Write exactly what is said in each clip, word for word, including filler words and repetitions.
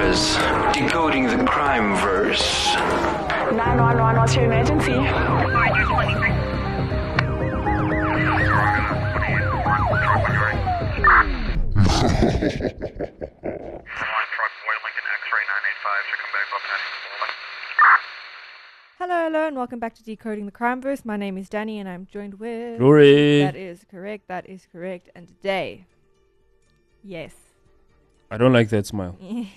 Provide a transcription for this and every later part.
is Decoding the Crime Verse. nine one one, what's your emergency? Hello, hello, and welcome back to Decoding the Crime Verse. My name is Danny, and I'm joined with... Glory. That is correct, that is correct. And today... Yes. I don't like that smile. I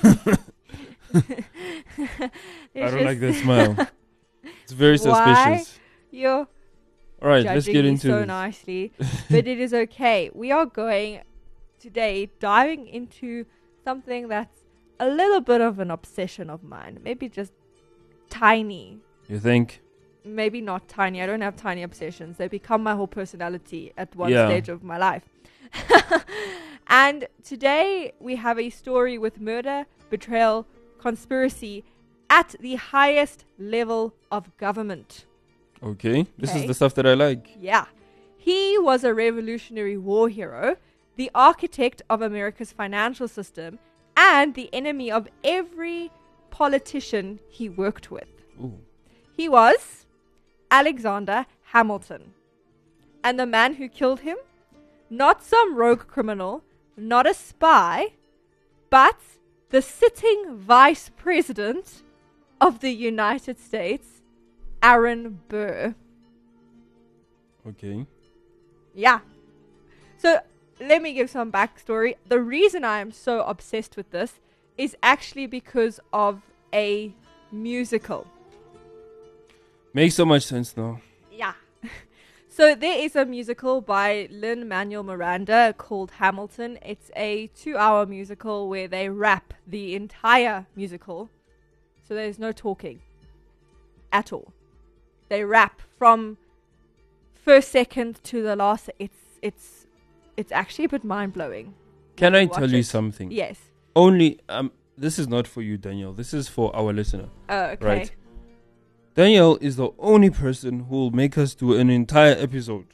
don't like that smile. It's very Why? suspicious. You're All right, judging let's get me into so this. nicely, but it is okay. We are going today diving into something that's a little bit of an obsession of mine. Maybe just tiny. You think? Maybe not tiny. I don't have tiny obsessions. They become my whole personality at one Yeah. stage of my life. And today we have a story with murder, betrayal, conspiracy at the highest level of government. Okay, this Okay. is the stuff that I like. Yeah. He was a Revolutionary War hero, the architect of America's financial system, and the enemy of every politician he worked with. Ooh. He was Alexander Hamilton. And the man who killed him? Not some rogue criminal, not a spy, but the sitting vice president of the United States, Aaron Burr. Okay. Yeah. So let me give some backstory. The reason I am so obsessed with this is actually because of a musical. Makes so much sense now. Yeah. So there is a musical by Lin-Manuel Miranda called Hamilton. It's a two-hour musical where they rap the entire musical. So there's no talking at all. They rap from first second to the last. It's it's it's actually a bit mind-blowing. Can when I watch tell you it. something? Yes. Only, um, this is not for you, Daniel. This is for our listener. Oh, okay. Right. Daniel is the only person who will make us do an entire episode.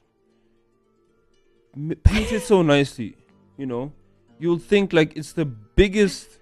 M- paint it so nicely, you know. You'll think like it's the biggest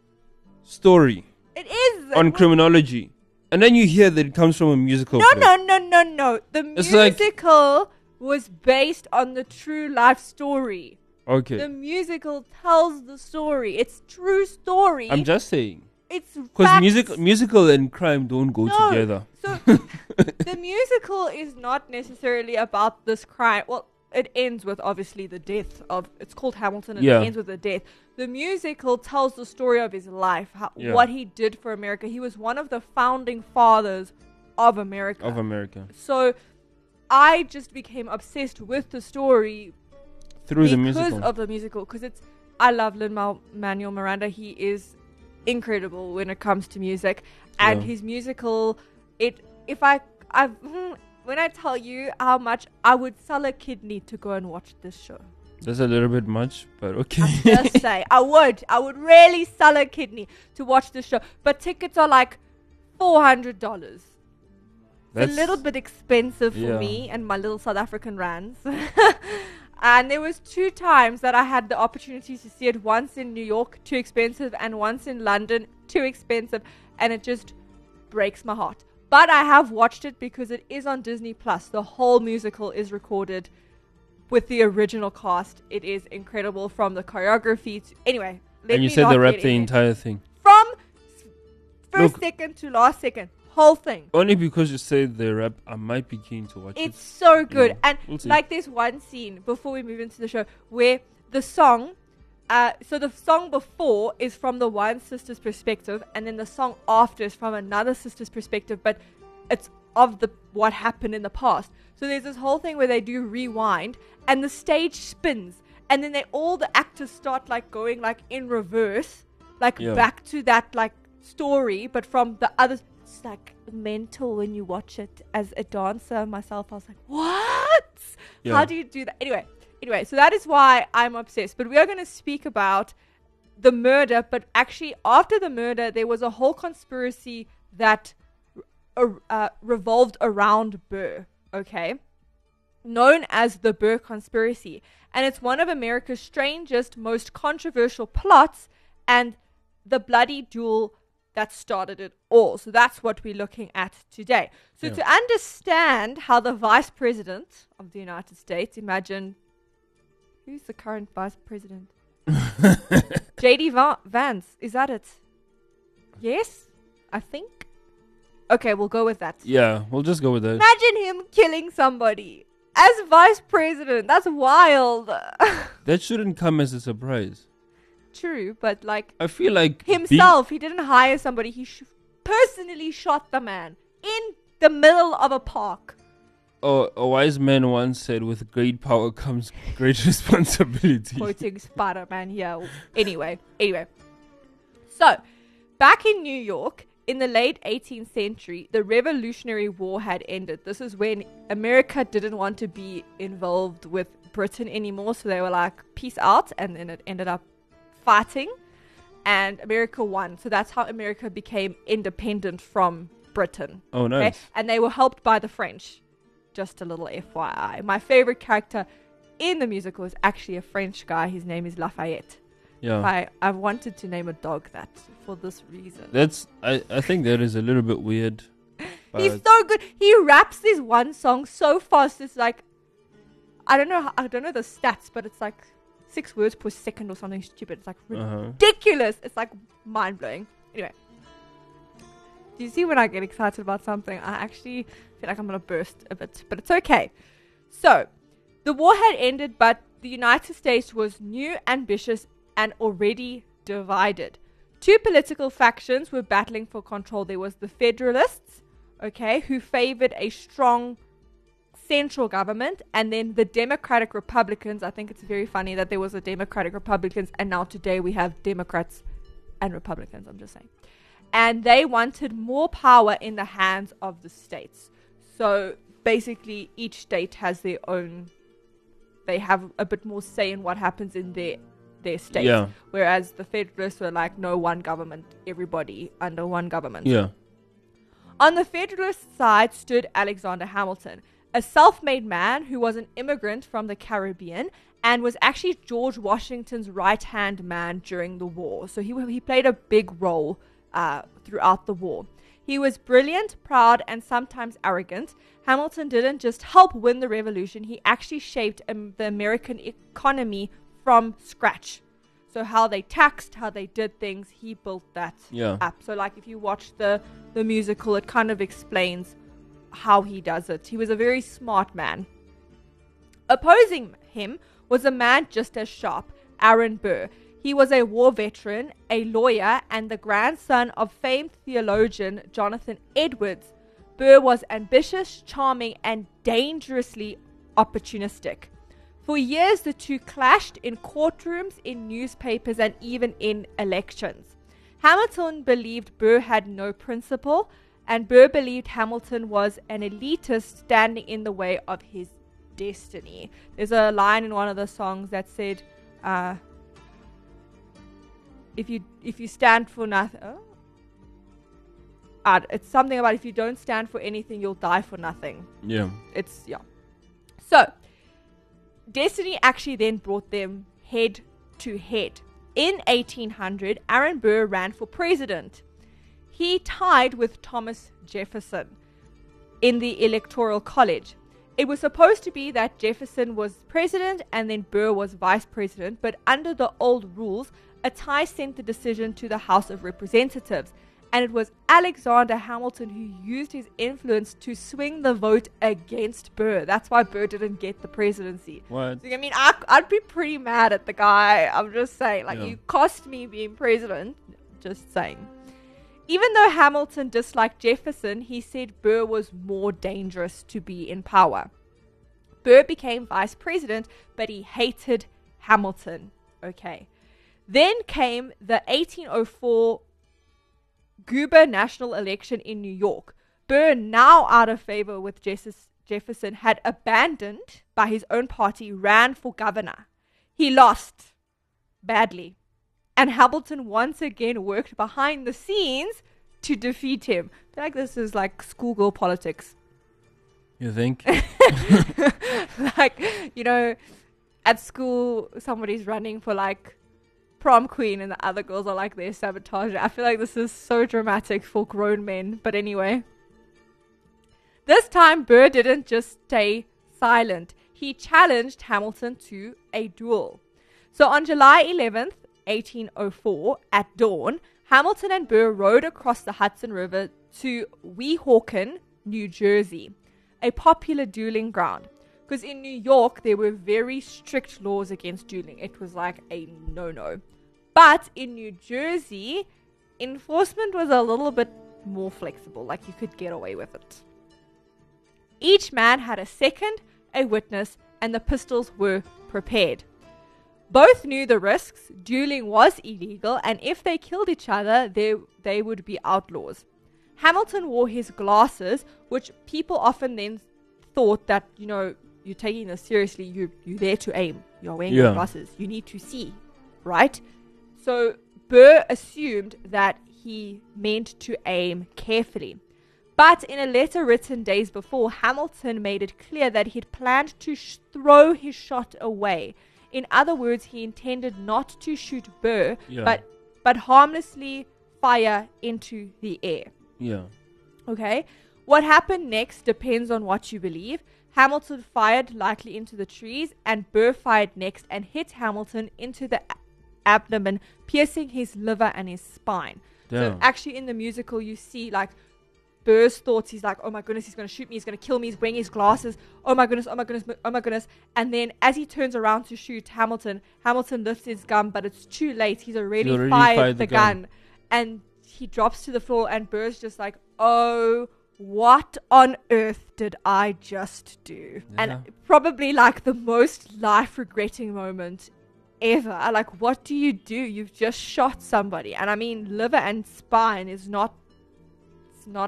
story It is. on criminology. And then you hear that it comes from a musical. No, play. no, no, no, no. The It's like- musical was based on the true life story. Okay. The musical tells the story. It's true story. I'm just saying. It's Because facts. music, musical and crime don't go No. together. So the musical is not necessarily about this crime. Well, it ends with obviously the death of. It's called Hamilton, and Yeah. it ends with the death. The musical tells the story of his life, how, Yeah. what he did for America. He was one of the founding fathers of America. Of America. So I just became obsessed with the story Through the because musical. of the musical. Because it's, I love Lin-Manuel Miranda. He is incredible when it comes to music, and Yeah. his musical. It if I I when I tell you how much I would sell a kidney to go and watch this show. That's a little bit much, but okay. Just say I would. I would really sell a kidney to watch this show. But tickets are like four hundred dollars. It's a That's- little bit expensive for yeah. me and my little South African rands. And there was two times that I had the opportunity to see it. Once in New York, too expensive, and once in London, too expensive. And it just breaks my heart. But I have watched it because it is on Disney Plus. The whole musical is recorded with the original cast. It is incredible, from the choreography to... Anyway, let And you me said not they rap get the in it. entire thing. From s- first Look. second to last second. Whole thing. Only because you said they rap, I might be keen to watch It's it. so good. know, And we'll see. like there's one scene before we move into the show where the song, uh, so the song before is from the one sister's perspective, and then the song after is from another sister's perspective, but it's of the what happened in the past. So there's this whole thing where they do rewind, and the stage spins, and then they all the actors start like going like in reverse, like Yeah. back to that like story, but from the other. It's like mental when you watch it. As a dancer myself, I was like, what? Yeah. How do you do that? Anyway, anyway, so that is why I'm obsessed. But we are going to speak about the murder, but actually after the murder, there was a whole conspiracy that uh, uh, revolved around Burr, okay? Known as the Burr Conspiracy. And it's one of America's strangest, most controversial plots, and the bloody duel that started it all. So that's what we're looking at today. So Yeah. to understand how the vice president of the United States, imagine, who's the current vice president? J D Va- Vance, is that it? Yes, I think. Okay, we'll go with that. Yeah, we'll just go with that. Imagine him killing somebody as vice president. That's wild. That shouldn't come as a surprise. True, but like I feel like himself, he didn't hire somebody. He sh- personally shot the man in the middle of a park. Oh, a wise man once said, with great power comes great responsibility. Quoting Spider-Man here. Anyway, anyway. So, back in New York, in the late eighteenth century, the Revolutionary War had ended. This is when America didn't want to be involved with Britain anymore, so they were like, peace out, and then it ended up fighting, and America won. So that's how America became independent from Britain. Oh, nice. Okay? And they were helped by the French. Just a little F Y I. My favorite character in the musical is actually a French guy. His name is Lafayette. Yeah. I, I wanted to name a dog that for this reason. That's, I, I think that is a little bit weird. He's but- so good. He raps this one song so fast. It's like, I don't know, how, I don't know the stats, but it's like six words per second or something stupid. It's like Uh-huh. ridiculous. It's like mind blowing. Anyway, do you see when I get excited about something, I actually feel like I'm gonna burst a bit, but it's okay. So, the war had ended, but the United States was new, ambitious, and already divided. Two political factions were battling for control. There was the Federalists, okay, who favored a strong central government, and then the Democratic Republicans. I think it's very funny that there was a Democratic Republicans, and now today we have Democrats and Republicans, I'm just saying. And they wanted more power in the hands of the states. So basically each state has their own, they have a bit more say in what happens in their their state. Yeah. Whereas the Federalists were like, no, one government, everybody under one government. Yeah. On the Federalist side stood Alexander Hamilton, a self-made man who was an immigrant from the Caribbean and was actually George Washington's right-hand man during the war. So he he played a big role uh, throughout the war. He was brilliant, proud, and sometimes arrogant. Hamilton didn't just help win the revolution, he actually shaped um, the American economy from scratch. So how they taxed, how they did things, he built that Yeah. up. So like if you watch the, the musical, it kind of explains how he does it. He was a very smart man. Opposing him was a man just as sharp, Aaron Burr. He was a war veteran, a lawyer, and the grandson of famed theologian Jonathan Edwards. Burr was ambitious, charming, and dangerously opportunistic. For years, the two clashed in courtrooms, in newspapers, and even in elections. Hamilton believed Burr had no principle, and Burr believed Hamilton was an elitist standing in the way of his destiny. There's a line in one of the songs that said, uh, if you if you stand for nothing, oh? uh, it's something about if you don't stand for anything, you'll die for nothing. Yeah. It's, yeah. So, destiny actually then brought them head to head. In eighteen hundred, Aaron Burr ran for president. He tied with Thomas Jefferson in the Electoral College. It was supposed to be that Jefferson was president and then Burr was vice president, but under the old rules, a tie sent the decision to the House of Representatives. And it was Alexander Hamilton who used his influence to swing the vote against Burr. That's why Burr didn't get the presidency. What? So, I mean, I, I'd be pretty mad at the guy. I'm just saying, like, Yeah. you cost me being president. Just saying. Even though Hamilton disliked Jefferson, he said Burr was more dangerous to be in power. Burr became vice president, but he hated Hamilton. Okay. Then came the eighteen oh four gubernatorial election in New York. Burr, now out of favor with Jesus- Jefferson, had abandoned by his own party, ran for governor. He lost badly. And Hamilton once again worked behind the scenes to defeat him. I feel like this is like schoolgirl politics. You think? Like, you know, at school, somebody's running for like prom queen and the other girls are like their sabotage. I feel like this is so dramatic for grown men. But anyway. This time, Burr didn't just stay silent. He challenged Hamilton to a duel. So on July eleventh, eighteen oh four, at dawn, Hamilton and Burr rode across the Hudson River to Weehawken, New Jersey, a popular dueling ground. Because in New York, there were very strict laws against dueling. It was like a no-no. But in New Jersey, enforcement was a little bit more flexible. Like, you could get away with it. Each man had a second, a witness, and the pistols were prepared. Both knew the risks. Dueling was illegal, and if they killed each other, they, they would be outlaws. Hamilton wore his glasses, which people often then thought that, you know, you're taking this seriously, you, you're there to aim. You're wearing Yeah. your glasses. You need to see, right? So Burr assumed that he meant to aim carefully. But in a letter written days before, Hamilton made it clear that he'd planned to sh- throw his shot away. In other words, he intended not to shoot Burr, Yeah. but but harmlessly fire into the air. Yeah. Okay? What happened next depends on what you believe. Hamilton fired likely into the trees, and Burr fired next and hit Hamilton into the a- abdomen, piercing his liver and his spine. So Damn. actually in the musical you see like Burr's thoughts, he's like, oh my goodness, he's going to shoot me, he's going to kill me, he's wearing his glasses, oh my goodness, oh my goodness, oh my goodness. And then as he turns around to shoot Hamilton, Hamilton lifts his gun, but it's too late. He's already, already fired, fired the the gun. gun. And he drops to the floor, and Burr's just like, oh, what on earth did I just do? Yeah. And probably like the most life-regretting moment ever. Like, what do you do? You've just shot somebody. And I mean, liver and spine is not, it's not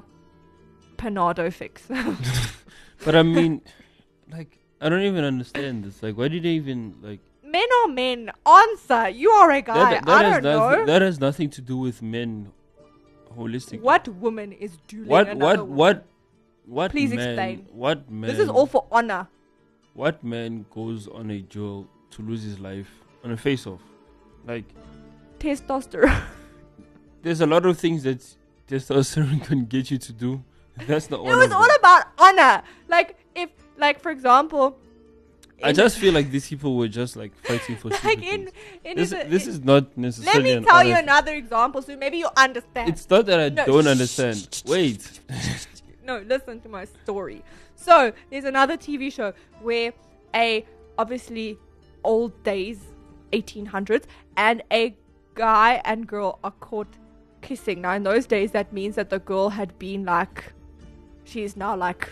Panado fix. But I mean, like, I don't even understand this. Like, why did they even, like... Men are men. Answer. You are a guy. That, that I has don't know. nothing, that has nothing to do with men holistically. What woman is dueling What, another what, woman? what, what Please man, explain. What man... This is all for honor. What man goes on a duel to lose his life on a face-off? Like, Testosterone. there's a lot of things that testosterone can get you to do. That's not It one was of all them. about honor. Like, if, like, for example... I in- just feel like these people were just like fighting for like stupid in, things. in This, in- this in- is not Let necessarily me an tell you honest- another example so maybe you understand. It's not that I No, don't shh, understand. shh, shh, Wait. No, listen to my story. So, there's another T V show where a, obviously, old days, eighteen hundreds, and a guy and girl are caught kissing. Now, in those days, that means that the girl had been like, she's now like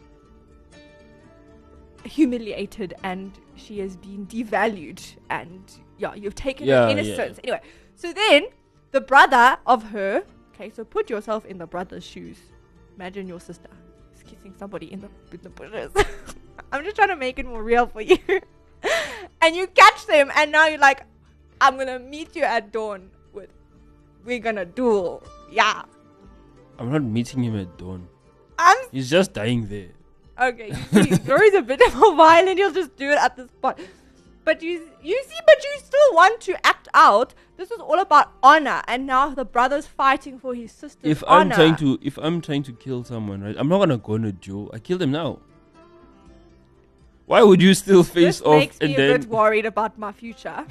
humiliated and she has been devalued, and yeah, you've taken Yeah, her yeah. innocence. Anyway, so then the brother of her, okay, so put yourself in the brother's shoes. Imagine your sister is kissing somebody in the in the bushes. I'm just trying to make it more real for you. And you catch them, and now you're like, I'm gonna meet you at dawn with, we're gonna duel. Yeah. I'm not meeting him at dawn. I'm He's just dying there. okay. You see, Rory's a bit more violent. He'll just do it at the spot. But you, you see, but you still want to act out. This is all about honor, and now the brother's fighting for his sister's If I'm honor. trying to, if I'm trying to kill someone, right? I'm not gonna go on a duel. I kill them now. Why would you still face this off makes and me a then? bit worried about my future.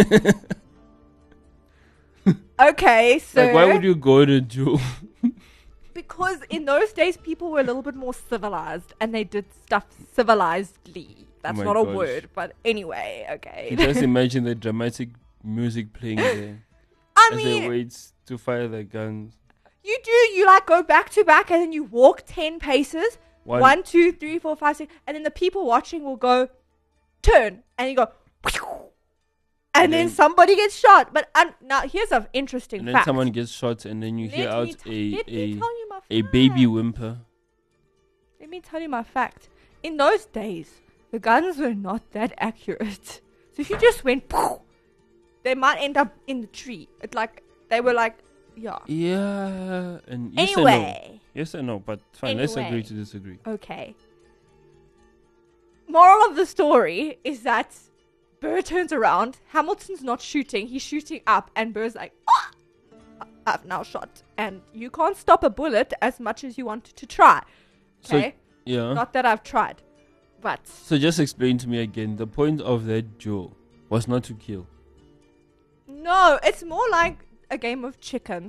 Okay, so Like, why would you go on a duel? because in those days people were a little bit more civilized and they did stuff civilizedly. That's my not a gosh. word, but anyway, okay. You just imagine the dramatic music playing there I as they mean, wait to fire their guns. you do, you like go back to back and then you walk ten paces. One, One, two, three, four, five, six. And then the people watching will go, turn. And you go, and, And then, then- somebody gets shot. But um, now here's an interesting and then fact. someone gets shot, and then you hear Let me out t- a let me a tell you my a baby fact. whimper. Let me tell you my fact. In those days, the guns were not that accurate. So if you just went, poof, they might end up in the tree. It's like, they were like, yeah. Yeah, and yes and no. Anyway. Yes and no, but fine. Let's Anyway. agree to disagree. Okay. Moral of the story is that Burr turns around. Hamilton's not shooting. He's shooting up. And Burr's like, ah! I've now shot. And you can't stop a bullet as much as you want to try. Okay? So, yeah. Not that I've tried. But. So just explain to me again. The point of that duel was not to kill. No, it's more like a game of chicken.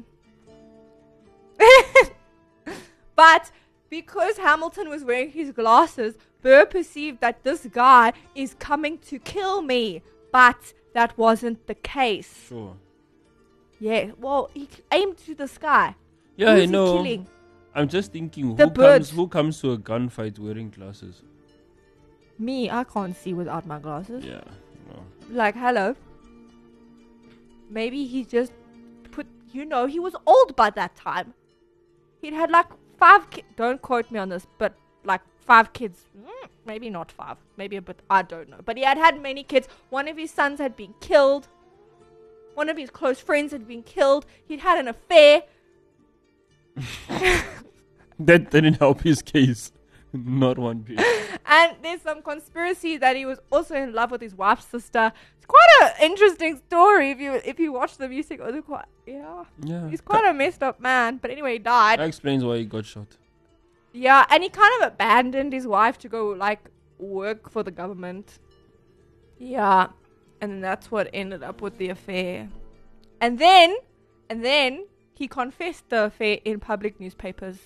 But because Hamilton was wearing his glasses, Burr perceived that this guy is coming to kill me. But that wasn't the case. Sure. Yeah, well, he aimed to the sky. Yeah, Who's I he know. killing? I'm just thinking, The who bird. comes, who comes to a gunfight wearing glasses? Me, I can't see without my glasses. Yeah. No. Like, hello. Maybe he just put, you know, he was old by that time. He'd had like five kids. Don't quote me on this, but like five kids. Mm, maybe not five. Maybe a bit. I don't know. But he had had many kids. One of his sons had been killed. One of his close friends had been killed. He'd had an affair. That didn't help his case. Not one bit. And there's some conspiracy that he was also in love with his wife's sister. It's quite an interesting story if you if you watch the music. It was quite, yeah. Yeah. He's quite a messed up man. But anyway, he died. That explains why he got shot. Yeah, and he kind of abandoned his wife to go, like, work for the government. Yeah. And then that's what ended up with the affair. And then, and then, he confessed the affair in public newspapers.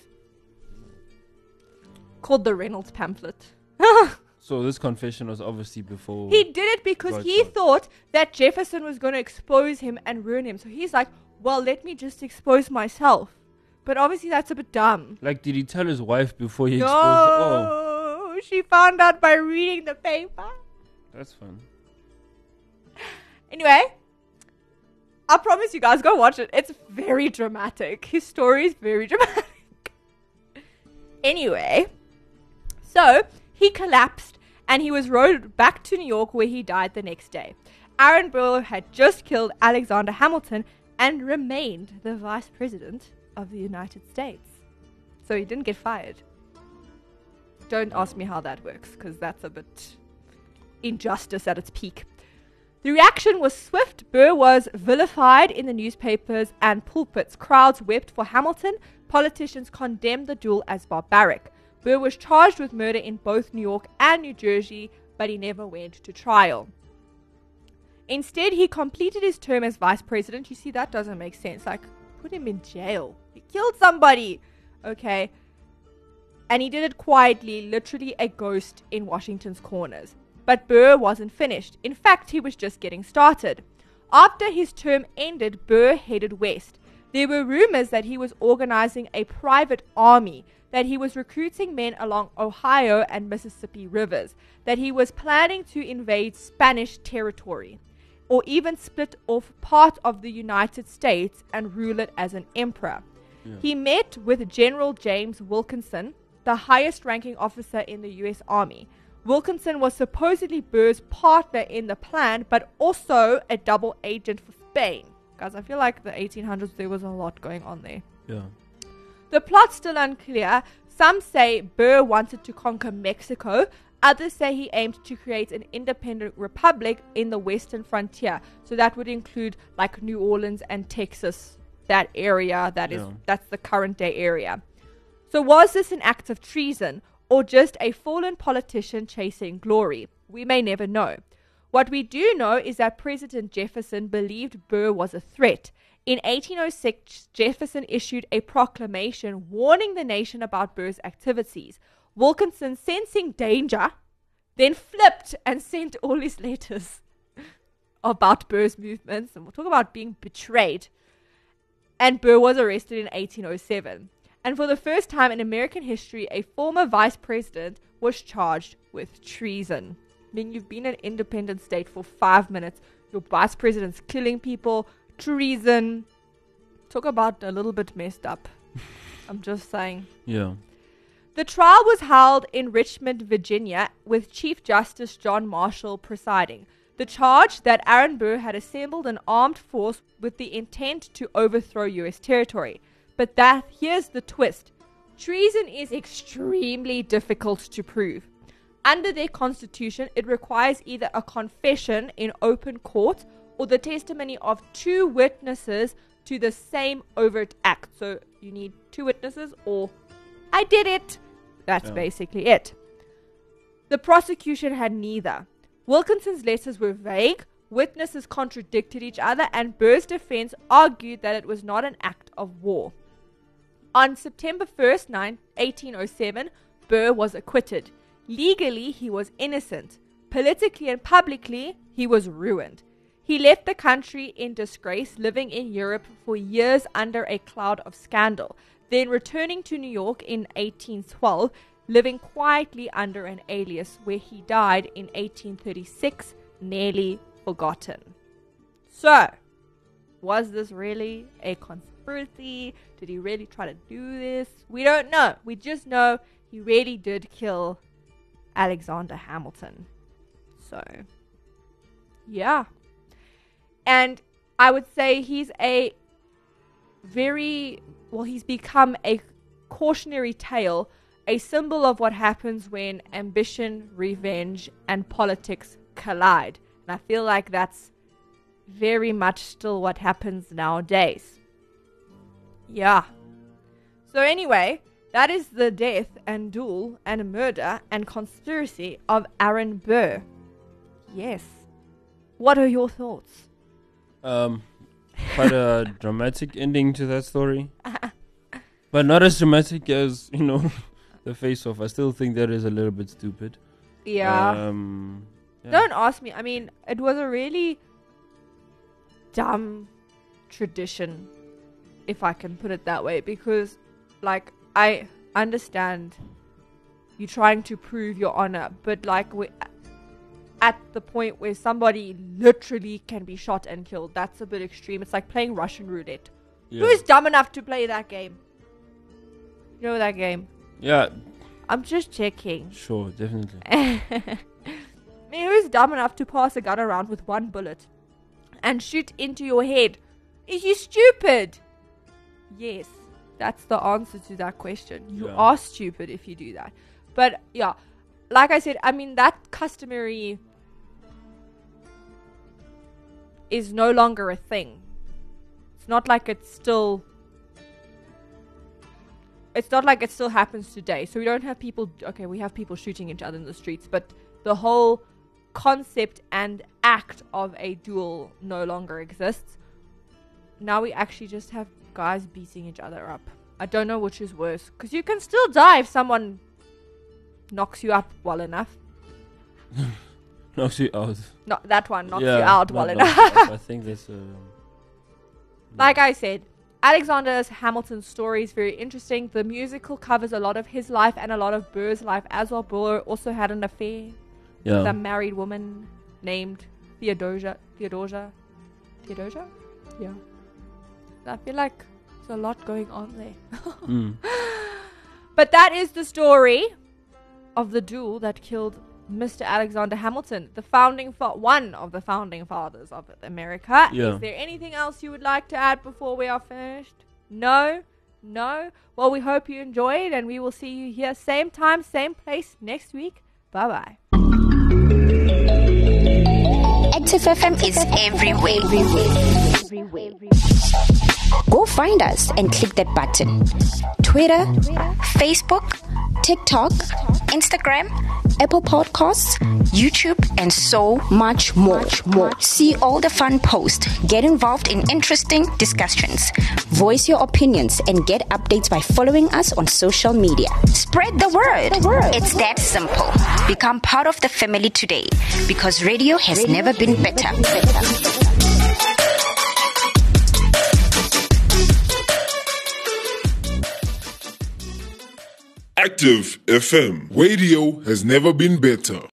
Called the Reynolds pamphlet. So this confession was obviously before. He did it because Got he shot. thought that Jefferson was going to expose him and ruin him. So he's like, well, let me just expose myself. But obviously that's a bit dumb. Like, did he tell his wife before he No, exposed? Oh, she found out by reading the paper. that's fun. Anyway, I promise you guys, go watch it. It's very dramatic. His story is very dramatic. Anyway, so he collapsed and he was rowed back to New York where he died the next day. Aaron Burr had just killed Alexander Hamilton and remained the vice president of the United States. So he didn't get fired. Don't ask me how that works, because that's a bit injustice at its peak. The reaction was swift. Burr was vilified in the newspapers and pulpits. Crowds wept for Hamilton. Politicians condemned the duel as barbaric. Burr was charged with murder in both New York and New Jersey, but he never went to trial. Instead, he completed his term as vice president. You see, that doesn't make sense. Like, put him in jail. He killed somebody. Okay. And he did it quietly, literally a ghost in Washington's corners. But Burr wasn't finished. In fact, he was just getting started. After his term ended, Burr headed west. There were rumors that he was organizing a private army, that he was recruiting men along Ohio and Mississippi rivers, that he was planning to invade Spanish territory, or even split off part of the United States and rule it as an emperor. Yeah. He met with General James Wilkinson, the highest ranking officer in the U S Army. Wilkinson was supposedly Burr's partner in the plan, but also a double agent for Spain. Guys, I feel like the eighteen hundreds, there was a lot going on there. Yeah. The plot's still unclear. Some say Burr wanted to conquer Mexico. Others say he aimed to create an independent republic in the western frontier. So that would include like New Orleans and Texas, that area that is Yeah. that's the current day area. So was this an act of treason or just a fallen politician chasing glory? We may never know. What we do know is that President Jefferson believed Burr was a threat. In eighteen oh six, Jefferson issued a proclamation warning the nation about Burr's activities. Wilkinson, sensing danger, then flipped and sent all his letters about Burr's movements. And we'll talk about being betrayed. And Burr was arrested in eighteen oh seven. And for the first time in American history, a former vice president was charged with treason. I mean, you've been an independent state for five minutes. Your vice president's killing people. Treason. Talk about a little bit messed up. I'm just saying. Yeah. The trial was held in Richmond, Virginia, with Chief Justice John Marshall presiding. The charge that Aaron Burr had assembled an armed force with the intent to overthrow U S territory. But that here's the twist. Treason is extremely difficult to prove. Under their constitution, it requires either a confession in open court or the testimony of two witnesses to the same overt act. So you need two witnesses or I did it. That's Yeah. basically it. The prosecution had neither. Wilkinson's letters were vague, witnesses contradicted each other, and Burr's defense argued that it was not an act of war. On September first, eighteen oh seven, Burr was acquitted. Legally, he was innocent. Politically and publicly, he was ruined. He left the country in disgrace, living in Europe for years under a cloud of scandal, then returning to New York in eighteen twelve, living quietly under an alias, where he died in eighteen thirty-six, nearly forgotten. So, was this really a conspiracy? Did he really try to do this? We don't know. We just know he really did kill Alexander Hamilton. So, yeah. And I would say he's a very, well, he's become a cautionary tale, a symbol of what happens when ambition, revenge, and politics collide. And I feel like that's very much still what happens nowadays. Yeah. So anyway, that is the death and duel and murder and conspiracy of Aaron Burr. Yes. What are your thoughts? Um, quite a dramatic ending to that story. But not as dramatic as, you know, the face-off. I still think that is a little bit stupid. Yeah. Um, yeah. Don't ask me. I mean, it was a really dumb tradition, if I can put it that way, because, like, I understand you trying to prove your honor, but, like, we at the point where somebody literally can be shot and killed, that's a bit extreme. It's like playing Russian roulette. Yeah. Who's dumb enough to play that game? You know that game? Yeah, I'm just checking. sure, definitely. I mean, who's dumb enough to pass a gun around with one bullet and shoot into your head? Is you stupid? Yes, that's the answer to that question. You Yeah. are stupid if you do that. But yeah, like I said, I mean, that customary is no longer a thing. It's not like it's still... It's not like it still happens today. So we don't have people... Okay, we have people shooting each other in the streets, but the whole concept and act of a duel no longer exists. Now we actually just have guys beating each other up. I don't know which is worse, because you can still die if someone knocks you up well enough. Knocks you out. Not that one knocks Yeah, you out not well knocks enough. you out. I think that's... Uh, Like I said, Alexander Hamilton's story is very interesting. The musical covers a lot of his life and a lot of Burr's life as well. Burr also had an affair with a yeah. married woman named Theodosia. Theodosia? Theodosia? Yeah. I feel like there's a lot going on there. Mm. But that is the story of the duel that killed Mister Alexander Hamilton, the founding fa- one of the founding fathers of America. Yeah. Is there anything else you would like to add before we are finished? No? No? Well, we hope you enjoyed, and we will see you here same time, same place next week. Bye-bye. Active F M is everywhere. Go find us and click that button. Twitter, Facebook, TikTok, Instagram, Apple Podcasts, YouTube, and so much more. more. See all the fun posts. Get involved in interesting discussions. Voice your opinions and get updates by following us on social media. Spread the word. The word. It's that simple. Become part of the family today, because radio has radio never been better. Active F M. Radio has never been better.